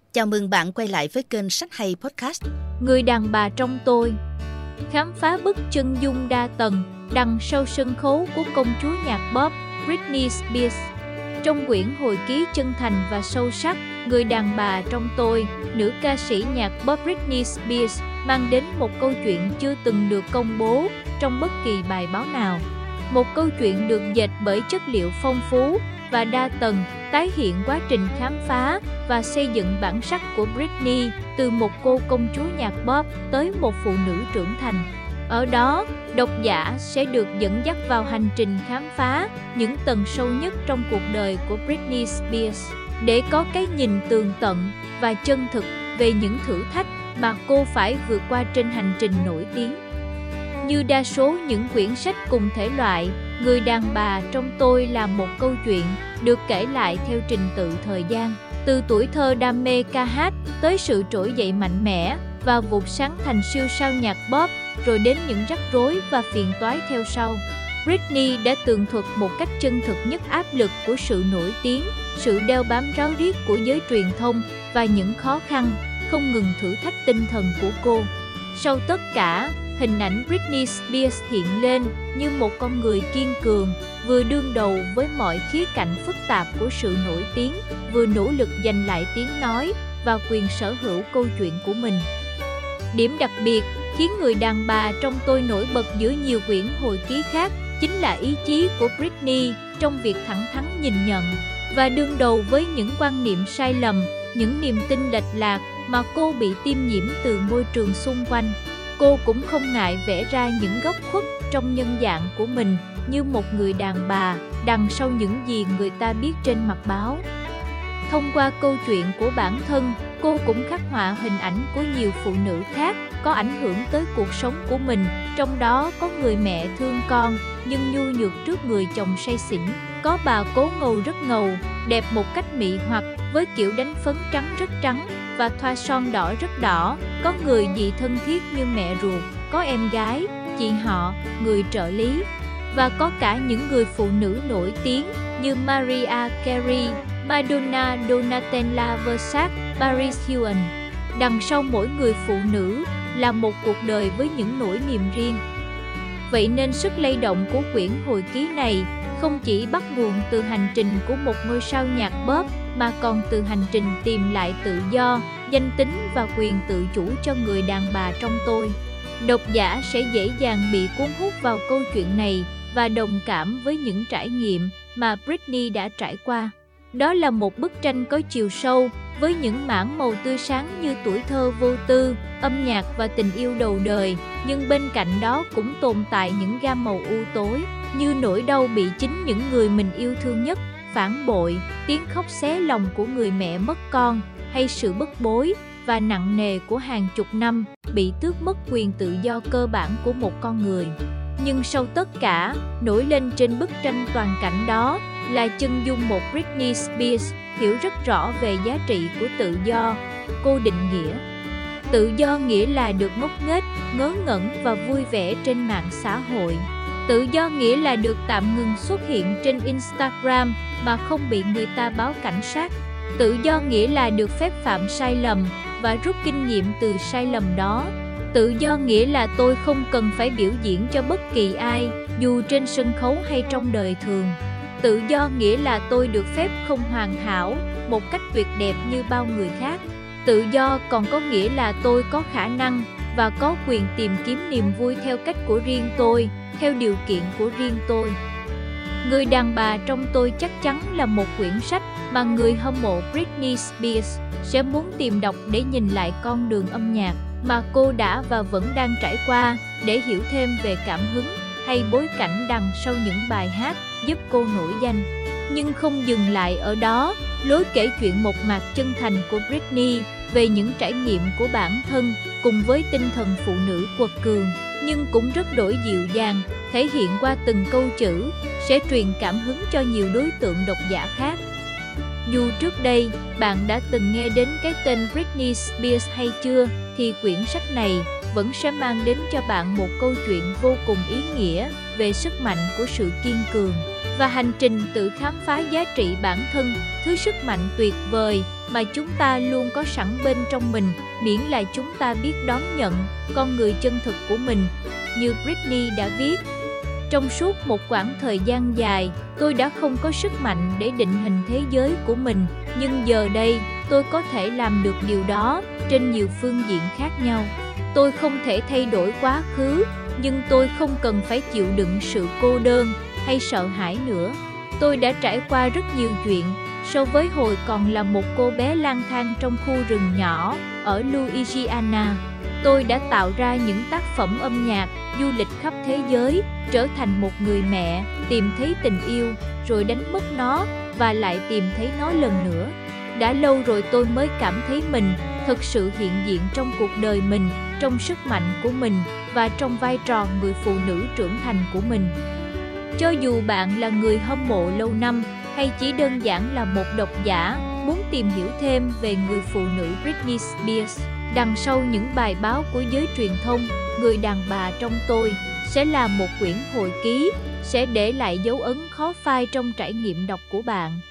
Chào mừng bạn quay lại với kênh Sách Hay Podcast. Người đàn bà trong tôi. Khám phá bức chân dung đa tầng đằng sau sân khấu của công chúa nhạc pop Britney Spears. Trong quyển hồi ký chân thành và sâu sắc Người đàn bà trong tôi, nữ ca sĩ nhạc pop Britney Spears mang đến một câu chuyện chưa từng được công bố trong bất kỳ bài báo nào. Một câu chuyện được dệt bởi chất liệu phong phú và đa tầng, tái hiện quá trình khám phá và xây dựng bản sắc của Britney từ một cô công chúa nhạc pop tới một phụ nữ trưởng thành. Ở đó, độc giả sẽ được dẫn dắt vào hành trình khám phá những tầng sâu nhất trong cuộc đời của Britney Spears, để có cái nhìn tường tận và chân thực về những thử thách mà cô phải vượt qua trên hành trình nổi tiếng. Như đa số những quyển sách cùng thể loại, Người đàn bà trong tôi là một câu chuyện được kể lại theo trình tự thời gian, từ tuổi thơ đam mê ca hát tới sự trỗi dậy mạnh mẽ và vụt sáng thành siêu sao nhạc pop, rồi đến những rắc rối và phiền toái theo sau. Britney đã tường thuật một cách chân thực nhất áp lực của sự nổi tiếng, sự đeo bám ráo riết của giới truyền thông và những khó khăn không ngừng thử thách tinh thần của cô. Sau tất cả, hình ảnh Britney Spears hiện lên như một con người kiên cường, vừa đương đầu với mọi khía cạnh phức tạp của sự nổi tiếng, vừa nỗ lực giành lại tiếng nói và quyền sở hữu câu chuyện của mình. Điểm đặc biệt khiến Người đàn bà trong tôi nổi bật giữa nhiều quyển hồi ký khác chính là ý chí của Britney trong việc thẳng thắn nhìn nhận và đương đầu với những quan niệm sai lầm, những niềm tin lệch lạc mà cô bị tiêm nhiễm từ môi trường xung quanh. Cô cũng không ngại vẽ ra những góc khuất trong nhân dạng của mình như một người đàn bà đằng sau những gì người ta biết trên mặt báo. Thông qua câu chuyện của bản thân, cô cũng khắc họa hình ảnh của nhiều phụ nữ khác có ảnh hưởng tới cuộc sống của mình, trong đó có người mẹ thương con nhưng nhu nhược trước người chồng say xỉn, có bà cố ngầu rất ngầu, đẹp một cách mị hoặc với kiểu đánh phấn trắng rất trắng và thoa son đỏ rất đỏ, có người dì thân thiết như mẹ ruột, có em gái, chị họ, người trợ lý, và có cả những người phụ nữ nổi tiếng như Mariah Carey, Madonna, Donatella Versace, Paris Hilton. Đằng sau mỗi người phụ nữ là một cuộc đời với những nỗi niềm riêng. Vậy nên sức lay động của quyển hồi ký này không chỉ bắt nguồn từ hành trình của một ngôi sao nhạc pop, mà còn từ hành trình tìm lại tự do, danh tính và quyền tự chủ cho người đàn bà trong tôi. Độc giả sẽ dễ dàng bị cuốn hút vào câu chuyện này và đồng cảm với những trải nghiệm mà Britney đã trải qua. Đó là một bức tranh có chiều sâu, với những mảng màu tươi sáng như tuổi thơ vô tư, âm nhạc và tình yêu đầu đời, nhưng bên cạnh đó cũng tồn tại những gam màu u tối, như nỗi đau bị chính những người mình yêu thương nhất phản bội, tiếng khóc xé lòng của người mẹ mất con, hay sự bức bối và nặng nề của hàng chục năm bị tước mất quyền tự do cơ bản của một con người. Nhưng sau tất cả, nổi lên trên bức tranh toàn cảnh đó là chân dung một Britney Spears hiểu rất rõ về giá trị của tự do. Cô định nghĩa tự do nghĩa là được ngốc nghếch, ngớ ngẩn và vui vẻ trên mạng xã hội. Tự do nghĩa là được tạm ngừng xuất hiện trên Instagram mà không bị người ta báo cảnh sát. Tự do nghĩa là được phép phạm sai lầm và rút kinh nghiệm từ sai lầm đó. Tự do nghĩa là tôi không cần phải biểu diễn cho bất kỳ ai, dù trên sân khấu hay trong đời thường. Tự do nghĩa là tôi được phép không hoàn hảo một cách tuyệt đẹp như bao người khác. Tự do còn có nghĩa là tôi có khả năng và có quyền tìm kiếm niềm vui theo cách của riêng tôi, theo điều kiện của riêng tôi. Người đàn bà trong tôi chắc chắn là một quyển sách mà người hâm mộ Britney Spears sẽ muốn tìm đọc để nhìn lại con đường âm nhạc mà cô đã và vẫn đang trải qua, để hiểu thêm về cảm hứng hay bối cảnh đằng sau những bài hát giúp cô nổi danh. Nhưng không dừng lại ở đó, lối kể chuyện một mạc chân thành của Britney về những trải nghiệm của bản thân cùng với tinh thần phụ nữ quật cường, nhưng cũng rất đổi dịu dàng, thể hiện qua từng câu chữ, sẽ truyền cảm hứng cho nhiều đối tượng độc giả khác. Dù trước đây bạn đã từng nghe đến cái tên Britney Spears hay chưa, thì quyển sách này vẫn sẽ mang đến cho bạn một câu chuyện vô cùng ý nghĩa về sức mạnh của sự kiên cường và hành trình tự khám phá giá trị bản thân, thứ sức mạnh tuyệt vời mà chúng ta luôn có sẵn bên trong mình, miễn là chúng ta biết đón nhận con người chân thực của mình. Như Britney đã viết, trong suốt một quãng thời gian dài, tôi đã không có sức mạnh để định hình thế giới của mình, nhưng giờ đây, tôi có thể làm được điều đó trên nhiều phương diện khác nhau. Tôi không thể thay đổi quá khứ, nhưng tôi không cần phải chịu đựng sự cô đơn hay sợ hãi nữa. Tôi đã trải qua rất nhiều chuyện so với hồi còn là một cô bé lang thang trong khu rừng nhỏ ở Louisiana. Tôi đã tạo ra những tác phẩm âm nhạc, du lịch khắp thế giới, trở thành một người mẹ, tìm thấy tình yêu, rồi đánh mất nó và lại tìm thấy nó lần nữa. Đã lâu rồi tôi mới cảm thấy mình thực sự hiện diện trong cuộc đời mình, trong sức mạnh của mình và trong vai trò người phụ nữ trưởng thành của mình. Cho dù bạn là người hâm mộ lâu năm hay chỉ đơn giản là một độc giả muốn tìm hiểu thêm về người phụ nữ Britney Spears, đằng sau những bài báo của giới truyền thông, Người đàn bà trong tôi sẽ là một quyển hồi ký, sẽ để lại dấu ấn khó phai trong trải nghiệm đọc của bạn.